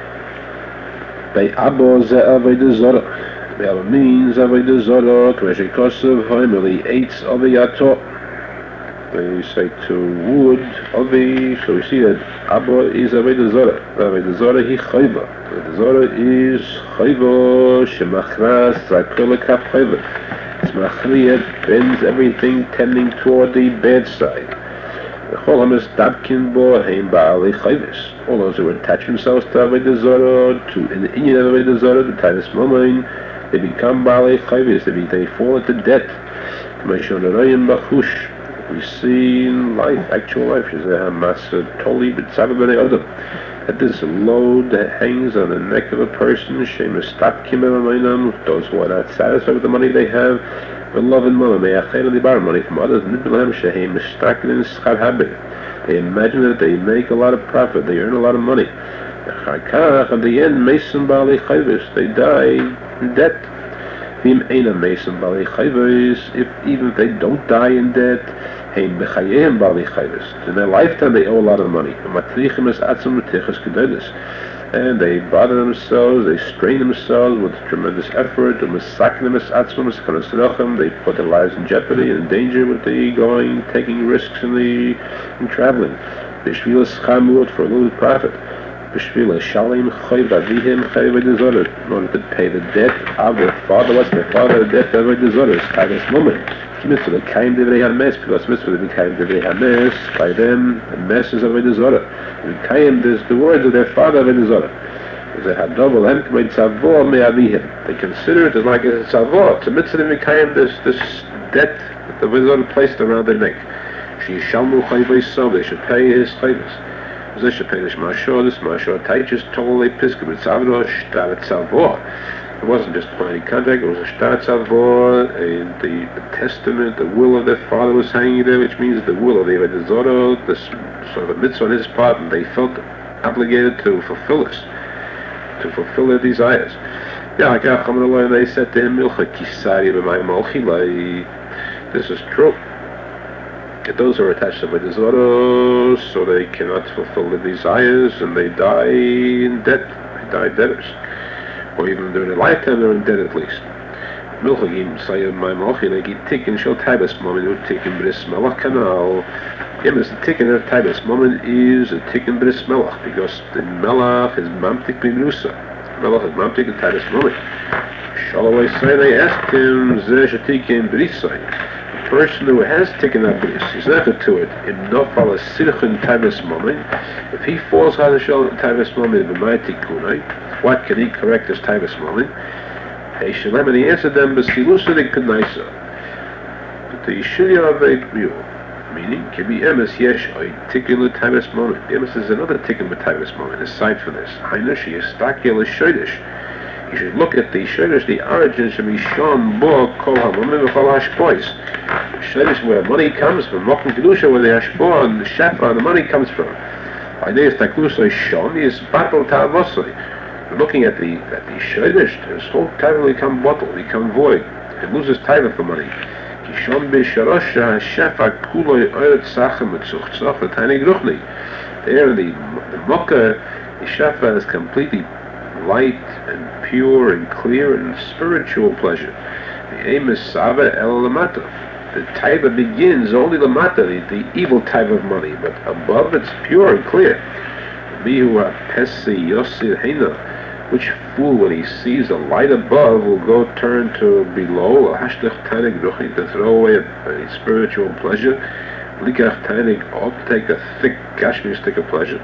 S1: By Abba Ze Avodah Zorah. By Abba means Avodah Zorah. K'meshe Kosev Hoimeli Eitz Oviyato. They say to wood, Avi, so we see that Abba is Avodah Zorah. Avodah Zorah hi chayva. Avodah Zorah is chayva shemachras zakol lekaf chayva. It's machriyat, bends everything tending toward the bad side. The whole hamas dabkin bo heim ba'alei chayvis. All those who attach themselves to Avodah Zorah, to in the inyan of Avodah Zorah, the Tavis Momain, they become ba'alei chayvis. They, they fall into debt. K'meshon arayim bachush. We see in life, actual life, that this load that hangs on the neck of a person, those who are not satisfied with the money they have, love and money from others, they imagine that they make a lot of profit, they earn a lot of money. At the end, they die in debt. If even if they don't die in debt, in their lifetime they owe a lot of money. And they bother themselves, they strain themselves with tremendous effort, they put their lives in jeopardy and in danger with the going, taking risks in the in traveling. For a little profit. In order to pay the debt of their father, what's their father, the debt of Avodah Zorah, at this moment. Because mitzvah they became the by them, the message of Avodah Zorah. There's the words of their father Avodah Zorah. They consider it as like a tzavor. It's a mitzvah they became this this debt that the Avodah Zorah placed around their neck. They should pay his chayvos. This mashor, this mashor, teaches totally piska b'tzavro shtar tzavor. It wasn't just plain contact; it was a shtar tzavor, and the, the testament, the will of their father was hanging there, which means the will of the Avodah Zorah, this sort of a mitzvah on his part, and they felt obligated to fulfill this, to fulfill their desires. Yeah, and they said to him, this is true. Those are attached to Avodah Zorah, so they cannot fulfill their desires, and they die in debt. They die debtors, or even during their lifetime, they're in debt at least. Milchagim say my mochi like tikkun shel taibas moment who tikkun bris melach kanal. Yes, the tikkun of taibas moment is a tikkun bris melach because the melach is mamtik b'minusa. Melach is mamtik and taibas moment. Shalaway say they asked him zeh shetikin brisay. Person who has taken that bris, he's not to it. In nofal a sirchun tavis moment, if he falls on the shoulder tavis moment, what can he correct this tavis moment? Hey Shalem, and he answered them, Besilusa de Kanaisa. But the Yishulya of a view, Meaning, Kibi Emes Yesh Oy Tikkun L'Tavis Moment. Emes is another Tikkun L'Tavis Moment, aside from this. Hainu Sheyistakel L'Shodesh. You should look at the Shodesh, the origin should be shown Bo Kol HaMomim V'Chol HaShpois. Shodesh, where money comes from, Mokum Kedusha, where the Hashpoah and the Shefa and the money comes from. By this, Taklusoi Shon is Batal Ta'avosoi. Looking at the at the Shodesh, his whole time will become bottle, become void. It loses time for money. Kishon B'Sharosha HaShefa Kuloi Oret Sachem Etzuch Tzoch L'Tainig Ruchni. There, the, the Mokkah, the Shefa is completely light and pure and clear and spiritual pleasure. The aim is Sava El Lamata. The taiva begins only Lamata, the, the evil type of money, but above it's pure and clear. Mihu Pesi Yosir Heina. Which fool, when he sees the light above, will go turn to below, Hashtach Tainig Ruchni, to throw away a, a spiritual pleasure. Likach Tainig ought to take a thick Kashmir stick of pleasure.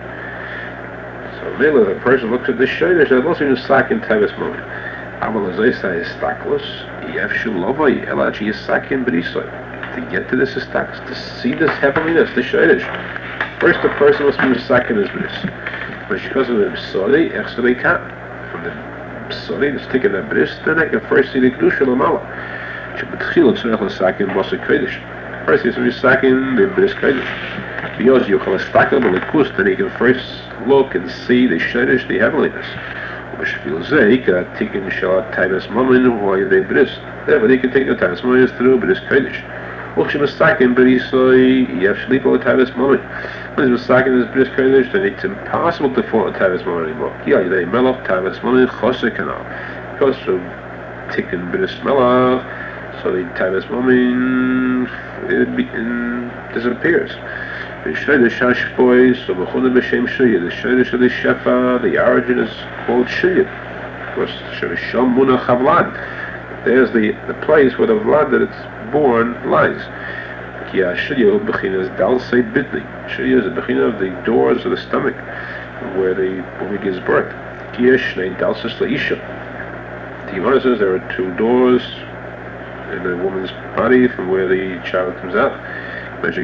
S1: So really, the person looks at the Shodesh, they're also in a sack in Tavis moment. Aval Azaisa is staklus, Yefshu Lovai, Elachi is sakin Brisoi. To get to this staklus, to see this heavenliness, the Shodesh. First, the person must be in a sack in his bris. But because of the Psori, Echsari Ka. From the Psori, it's taken a bris, then I can first see the Kedusha Lamala. Shabbatchil, Tzurech L'sakin, Bosa Kodesh. First, he's in a sakin, the bris Kodesh. Because you call a stakel, Malikus, then he can first look and see the Shodesh, the heavenliness. B'shvil zeh, ika tikkun shel taivas momin v'hoy v'ei bris. Therefore, he can take the taivas momin through bris kodesh. Uchshem mistaken b'risoi yev shlipo taivas momin. When he's mistaken as bris kodesh, then it's impossible to fall a taivas momin anymore. Ki al yidei melach taivas momin chosek kanal. Because of tikkun bris melach, so the taivas momin it be, it disappears. The Shodesh Hashpois, so B'chuna B'Shem Shiyah, the Shodesh of the Shefa, the origin is called Shiyah. Of course, Shom Munach HaVlad. There's the, the place where the Vlad that it's born lies. Ki HaShiyah B'chinas Dalsei Bitni. Shiyah is the B'china of the doors of the stomach, where the woman gives birth. Ki Shnei Dalses L'Isha. The Gemara says there are two doors in the woman's body from where the child comes out. That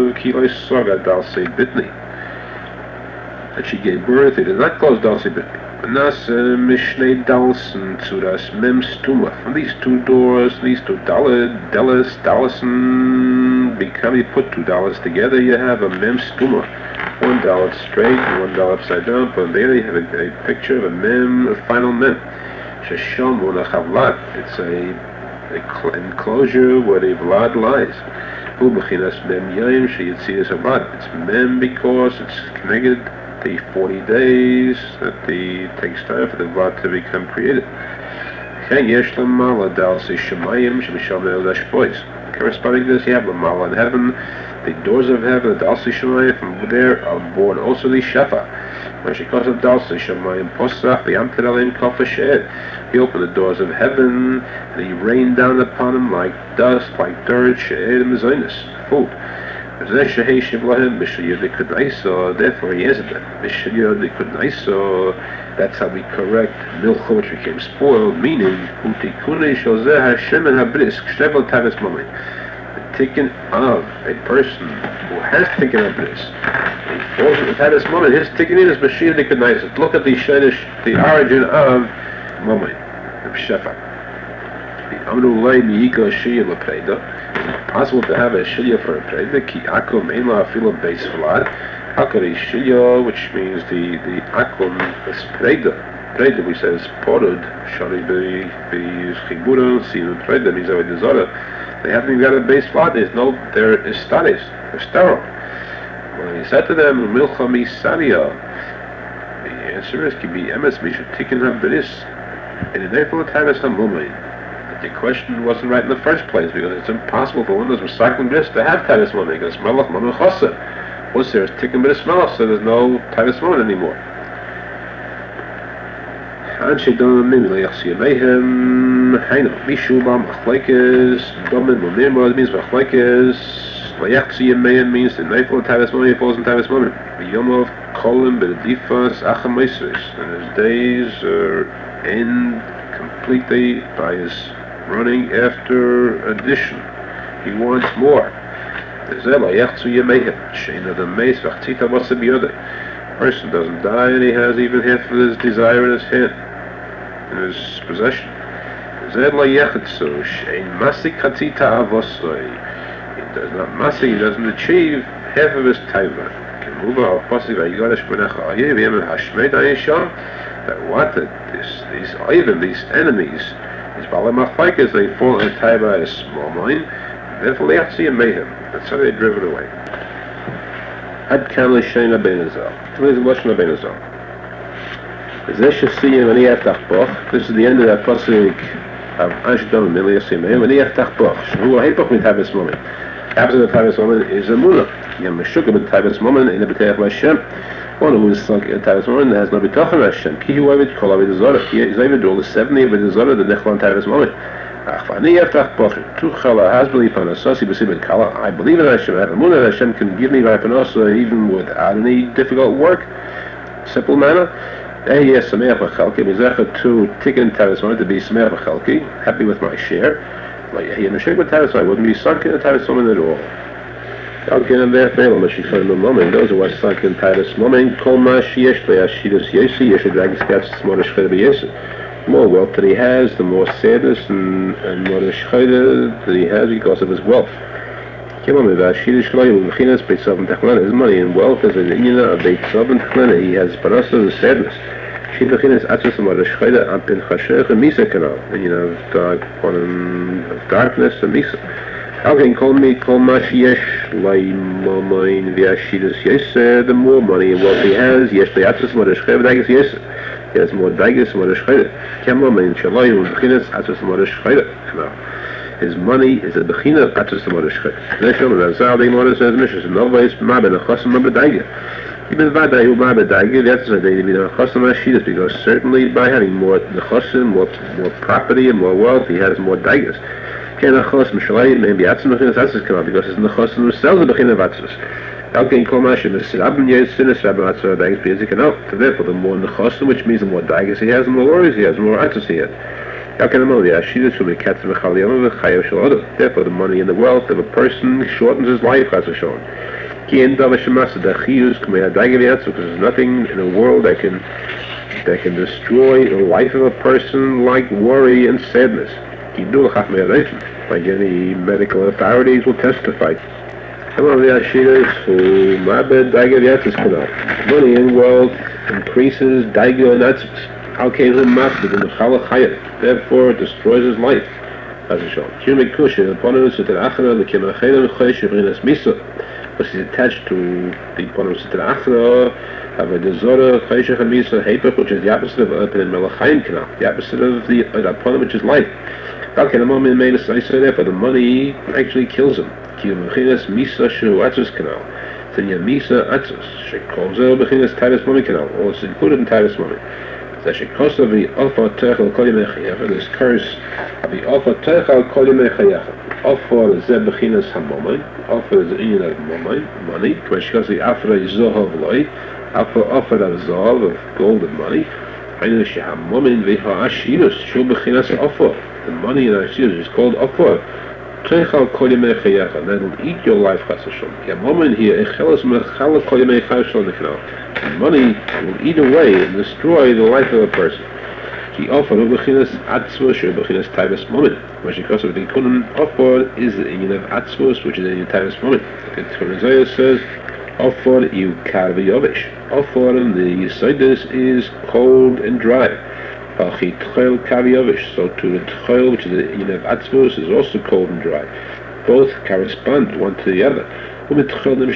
S1: she gave birth, it did not close Dalsei Bitni. Nas Mishnei Dalsen Tzuras Mem Stuma. From these two doors, these two Daled, Delis, Dalesen, become, you put two dollars together, you have a Mem Stuma. One dollar straight and one dollar upside down, but there you have a, a picture of a Mem, a final Mem. Sheshom Munach. It's a, a enclosure where the Vlad lies. It's mem because it's connected the forty days that the takes time for the Vlad to become created. Corresponding to this, you have the Mala in heaven, the doors of heaven, the Dalsei Shemayim, from there are born also the Shefa. When she calls it Dalsei Shemayim Posach, the Amteralim Kofa Shed. He opened the doors of heaven, and he rained down upon him like dust, like dirt, She'ed Mezonis, food. Therefore he answered them. That's how we correct milcha which became spoiled, meaning the taken of a person who has taken a bris. He falls into tavis moment, his taken in is Mashiach the Kedaisos. Look at the Shodesh, the origin of moment, of Shefa. The Amru Lay Miyika Shiyah L'Preda. It's possible to have a Shiyah for a Preda, Ki Akum Eila Afila Beis Vlad. How could a Shiyah, which means the, the Akum, is Preda. Preda, we say, is Porud. Shari Be Chibura, Sinu Preda, means over the Zora. They haven't even got a base Vlad. There's no, they're studies, they're sterile. When he said to them, Milcha Misaria, the answer is, Ki Bi Emes Misha Tikkun HaBris. And in April Tavis HaMumayin. The question wasn't right in the first place, because it's impossible for one of those recycling bris to have Tavis HaMumayin, because Melech Manu Chosa. Once there's Tikkun Bris Melech, so there's no Tavis HaMumayin anymore. And Shedon Mimile Yachsiyameihem, Haino, Mishu Ba Machlekes, Domin Mumimra, it means Machlekes. Layachsiyameihem means the April Tavis HaMumayin falls in Tavis HaMumayin. B'yomov Kolim B'Redifas Achameisris. And his days are end completely by his running after addition. He wants more. זה לא יחצו ימיהם, שאין אדם מייס וחצית המוסה בידי. A person doesn't die and he has even half of his desire in his hand, in his possession. זה לא יחצו, שאין מסי חצית אבוסוי. He does not masi, he doesn't achieve half of his taiva. Kemuva al-Pasik v'yigadesh b'necha ayev yem hashmed ayisham, that what, that this, these even these enemies, these balamachaikas, they fall in taiva as small mind, therefore they have to see a mayhem. That's how they're driven away. Ad kan l'shein Benazal. What is the Lashon Benazal? This is the end of that pasuk of Ashdod Milias Yimei. V'niach tachboch. Sh'hu ha'hipach mitavas moment. The opposite of Tavis moment is a Munah. Yam Meshukah b'Tavis moment in the B'teach Hashem. One who is sunk in Tavis moment has no B'tachon Hashem. Ki hu avid kol avid zara. He is avid all the seventy avid zara the nechlan Tavis moment. Ach v'niach tachboch. Tuchala has belief on Asasi b'sibid kala. I believe in Hashem. I have a Munah that Hashem can give me v'apanasa even without any difficult work. Simple manner. Eh yes, Sameach B'chalki. Mizacha to tikkun Tavis moment to be Sameach B'chalki. Happy with my share. Like he in the shape of Tavis, I wouldn't be sunk in a Tavis moment at all. Okay, and therefore, those who are sunk in Tavis moment, Kol Ma Sheyesh Le'Ashidus Yesi, Yeshu Dragis Katz, more Shcheda B'Yesi. The more wealth that he has, the more sadness and, and more Shcheda that he has because of his wealth. Kilom V'Ashidus Shloim V'Chinas B'Tzav and Techlana. His money and wealth is an Inyana of B'Tzav and Techlana. He has Parasa, the sadness. She beginnes atzes maar de scheide aan pin chashech en misa kanal. And you know, dark, one of darkness and misa. How can call me call mashiyesh lai mamain v'ashidus yes? The more money and wealth he has, yes, the atzes maar de scheide dages yes. He has more dages maar de scheide. Kemma mein shalai and beginnes atzes maar de scheide. His money is a beginner atzes maar de scheide. Neshom Razal the Gemara says mishes no ways ma ben chasam ma bedaige. Even Vada who ma bedaige, that's a day to be the chasam ashidus, because certainly by having more nechasim, more more property and more wealth, he has more daigas. Can a chas mishalei maybe atzim bechinas atzis come out because his nechasim themselves are bechinas atzis. How can komash and the sirabim yesin sirabim atzis daigas because he can out. Therefore, the more nechasim, which means the more daigas he has, the more worries he has, the more atzis he has. How can the money ashidus will be katzim mechaliyam v'chayav shalodah? Therefore, the money and the wealth of a person shortens his life, as a shown. Because there's nothing in the world that can that can destroy the life of a person like worry and sadness. Like any medical authorities will testify. Money and wealth increases daiga and atzvus. Therefore it destroys his life. As a shown. Because he's attached to the Ponom Sitra Achra, Avedazora, Chayshach and Misa, Hepech, which is the opposite of Open and Melachayim Kanal, the opposite of the Ponom, which is life. Okay, the moment made us, I say that, but the money actually kills him. Kiyum Mechinas Misa Shu Atzus Kanal. Then you Misa Atzus, Shekolzer Mechinas Titus Mummy Kanal, all it's included in Titus Mummy. That Shekosa the Alpha Terchel Kolim Echayach, this curse of the Alpha Terchel Kolim Echayach. Offer is Zebechinas Hamomai, offer is the Inyan of Momai, money, because the Afra is Zohov Loi, Afra offer of Zohov, of gold and money, and Shahamomin Viha Ashirus, Shubechinas offer. The money in Ashirus is called offer. Teichal Kolimei Chayacha, and that will eat your life, Chasashon. Yamomin here, Echelas Mechala Kolimei Chayshon the canal. The money will eat away and destroy the life of a person. He offered Bechinas Atzvus, Bechinas Tavis Moment. Which because of the Kunan offered is the union of Atzvus, which is in the Tavis Moment. The Torah says, offered you Karvayovish. Offered and the Yisaidis is cold and dry. Pachi Tchel Karvayovish. So to the Tchel, which is the union of Atzvus, is also cold and dry. Both correspond one to the other. This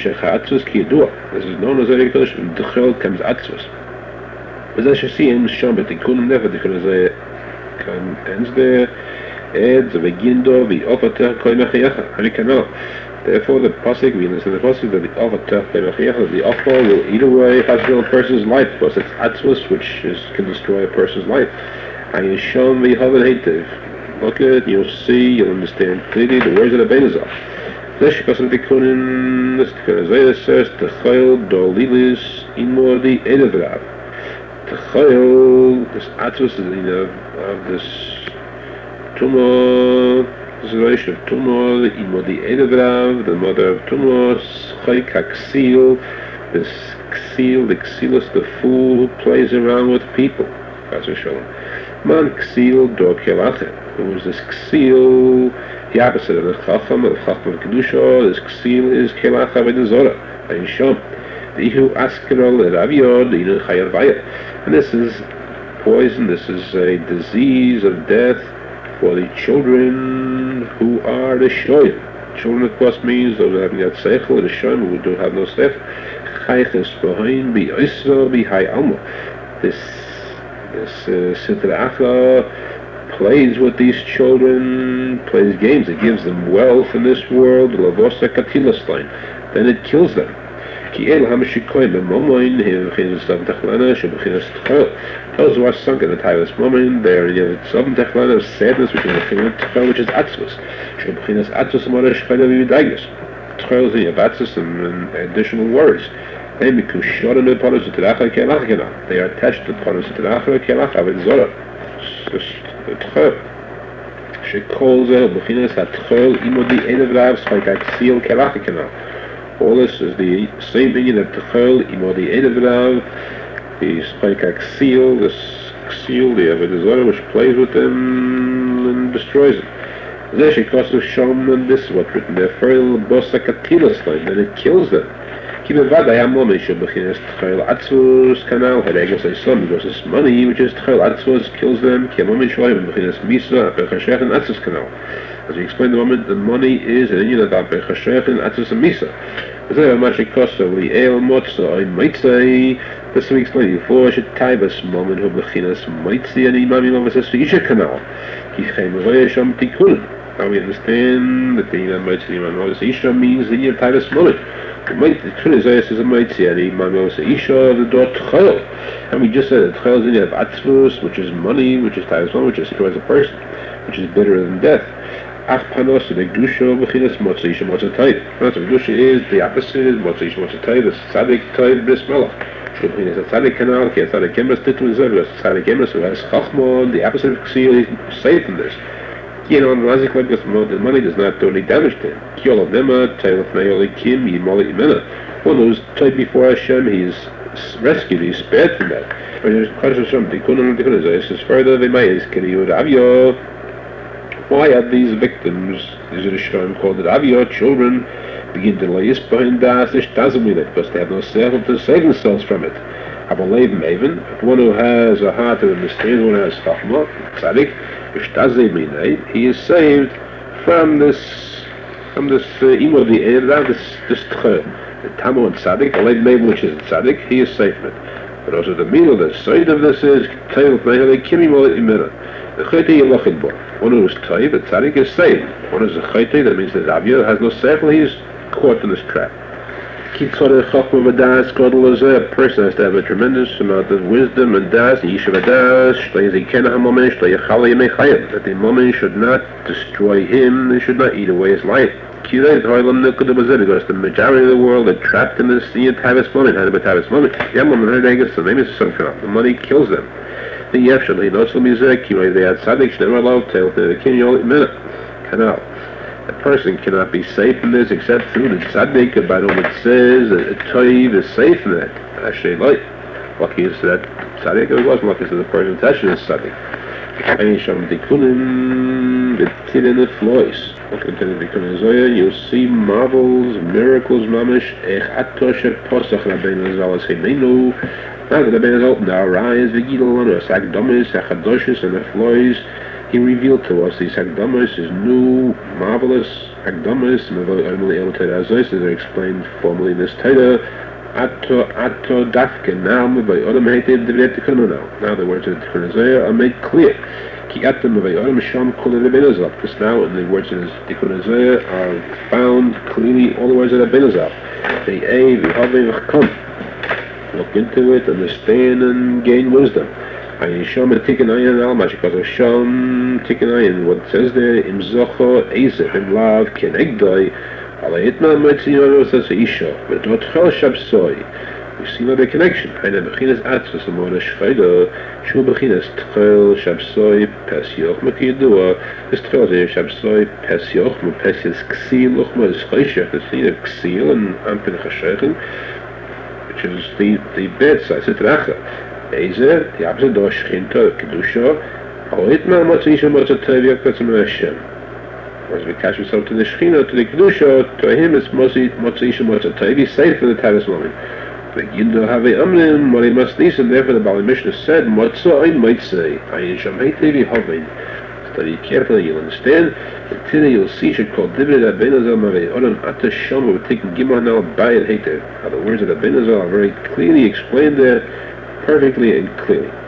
S1: is known as a Kodesh. When Tchel comes Atzvus. But as you see in Shambet, the Kunim never because they can ends there, Ed, the Begindo, the Offer Koimachiacha, Harikano. Therefore, the Pasik means in the Pasik that the Offer Koimachiacha, the offer will eat away a person's life because it's Atzvus, which is, can destroy a person's life. And you show me how it hates. Look at it, you'll see, you'll understand clearly the words of the Benazal. This because of the Kunim, this because says, the Chayl, Dolilis, Inmor, the Edevrab. The Chayil, this Atzvus is in of, of this Tumah, Zeroish of Tumor, Imodi Edebrav, the mother of Tumor, Chaik HaKsil, this Ksil, the Ksilus, the fool who plays around with people. Man Ksil Dor Kelachem. Who is this Ksil? The opposite of the Chacham, of Chacham of Kedusha. This Ksil is Kelach Avodah Zorah. Ayishom. The Ihu Askerol Raviyod, the Inu Chayav Vayah. And this is poison, this is a disease of death for the children who are the Shoyim. Children, of course, means those who haven't got Seichel, the Shoyim who do have no Seichel. Chayches Bohain, Bi Oisra, Bi Hay Alma. This This uh, Sitra Achla plays with these children, plays games. It gives them wealth in this world. Lavosa Katilastein. Then it kills them. Ki El Hamashikoy Bemomoin, Him Sav Techlana, Shabchinas Tchel. Those who are sunk in the Tyrus Momin, they are in Sav Techlana of sadness, which is the Tchel, which is Atzvus. Shabchinas Atzvus Mora Shchela Vividagis. Tchel is the Atzvus and additional worries. They are attached to the Paras U'Teracha Kelach Avodah Zorah. Tchel. She calls it B'chinas HaTchel Imodi Edev Rav Chaik HaKsil Kelach Kenal. All this is the same meaning of Tchel Imodi Edev Rav, the Chaik HaKsil, this Ksil, the Avodah Zorah, which plays with them and destroys them. This is what's written there. Then it kills them. Because it's money, which is Tchel Atzvus, kills them. As we explained the moment, the money is an Inyan of Bechashech and Atzvus and Misa. This we explained before, should Taibas moment who Bechinas Maitzi and Imamim of a Isha Canal. Now we understand that the Imam Maitzi Imam of Isha means the Inyan Taibas moment. The Tchel is a Maitzi and Imam of Isha, the dot Tchel. And we just said that Tchel is in of Atzvus, which is money, which is Taibas moment, which destroys a person, which is bitter than death. Ach Panos, the Gdusha, Bechinas Motzei Isha Motzei Taib. Gdusha is the opposite, Motzei Isha Motzei Taib, the Tzadik Taib Bris Melech. Shubhin is a Tzadik Kanal, Ki a Tzadik Emes Titul Zev, a Tzadik Emes who has Chachmon, the opposite of Ksil, is safe in this. You know, Razik like this, the money does not do any damage to him. Kiol of Nema, Tail of Nayoli Kim, Yimoli Imena. One who's tied before Hashem, he's rescued, he's spared from that. But there's questions from Tikkun and Tikkun Zayis, as further they may is Kiriyud Avyo. Why are these victims, these are the Shloim called Avyo, children, begin to lay behind Das, this doesn't mean it, because they have no self to save themselves from it. Have a lave maven, if one who has a heart to understand, one who has Chachma, Tzadik, which does mean it, he is saved from this, from this Imo, the Erev, this, this Tchel. The Tamo and Tzadik, a lave maven which is Tzadik, he is safe from it. But also the meal, the side of this is, Tail of Nayoli Kimi Molit Imena. The Chayte Yelochin Bo. One who is Taib, the Tzadik is saved. One who is a Chayte, that means that Avya has no seichel, he is caught in this trap. A person has to have a tremendous amount of wisdom and das, that the moment should not destroy him, they should not eat away his life. Because the majority of the world are trapped in this Tavis moment, Tavis moment. The money kills them. The Yefshel, he knows they had Tzaddik, never allowed to the Kinyo Canal. A person cannot be safe in this except through the Tzaddik. About whom it says that a Toiv is safe in that. Actually, like, lucky is that Tzaddik, it wasn't lucky is that the person touched this Tzaddik. And Sham Tikkunim, the Tidin the Flois. Continue Tikkunim Zoya, you'll see marvels, miracles, mamish, Ech Atosher Posach Rabbeinu Zal Seimenu. Now that Rabbeinu Zal opened our eyes, Vigidol, and Sakdomis, Achadoshis, and the Flois. He revealed to us these Hagdamas, his new, marvelous Hagdamas, as they're explained formally in this title. Ato, Ato, Dafke, now, by Odom Hated, the Tikkunah. Now the words of the Tikkunah are made clear. Ki Atom, by Odom Sham, Kol Rabbeinu Zal. Because now, in the words of the Tikkunah are found clearly all the words of Rabbeinu Zal. They A, V'havei, V'chkom. Look into it, understand, and gain wisdom. I show me Tikkun Ayin al Mash because of Sham Tikkun Ayin. What it says there, Im Zocho Eizef Im Lav Kenegdoi Ala Itma Maitzi Yoro says Isha V'dot Chel Shabsoi We see another connection. Eine Bechinas Atzvus Amora Shvayda, Shu Bechinas Tchel Shabsoi Pes Yochma Kiyadua. This Tchel is Shabsoi Pes Yochma, Pes is Ksil Yochma is Chayshech, the thing of Ksil and Ampin Chashechem, which is the, the bed side, Sitracha. Eze, the opposite door Shchinta, Kedusha, Hoitma Motzisha Motzatev Yakvetzim Hashem. As we catch ourselves to the Shechina, to the Kedusha, to him it's Motzisha Motzatev, he's safe for the Tavis moment. The Gindo have a Amlin, what he must these, and therefore the Bali Mishnah said, Motzo ein might say, Ayin Shamay Tevi Hovein. Study carefully, you'll understand. And today you'll see, should call Divid Abenazal Mavei Odom Atta Shom, we're taking Gimonal Bayat Hater. How the words of Abenazal are very clearly explained there, perfectly and clearly.